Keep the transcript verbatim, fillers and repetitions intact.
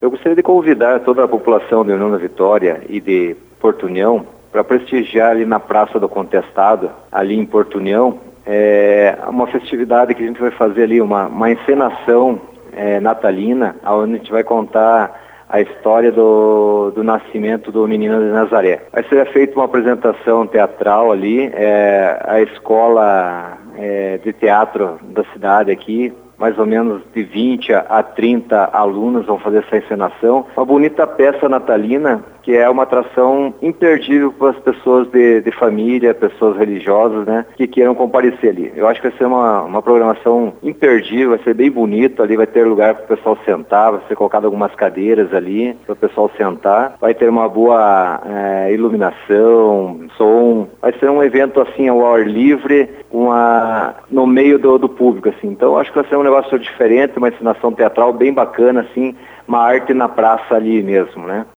Eu gostaria de convidar toda a população de União da Vitória e de Porto União para prestigiar ali na Praça do Contestado, ali em Porto União, é uma festividade que a gente vai fazer ali, uma, uma encenação é, natalina, onde a gente vai contar a história do, do nascimento do menino de Nazaré. Vai ser feita uma apresentação teatral ali, é, a escola é, de teatro da cidade aqui, mais ou menos de vinte a trinta alunos vão fazer essa encenação. Uma bonita peça natalina, que é uma atração imperdível para as pessoas de, de família, pessoas religiosas, né, que queiram comparecer ali. Eu acho que vai ser uma, uma programação imperdível, vai ser bem bonito ali, vai ter lugar para o pessoal sentar, vai ser colocado algumas cadeiras ali para o pessoal sentar, vai ter uma boa é, iluminação, som, vai ser um evento assim ao ar livre, uma, no meio do, do público, assim. Então acho que vai ser um negócio diferente, uma encenação teatral bem bacana, assim, uma arte na praça ali mesmo, né?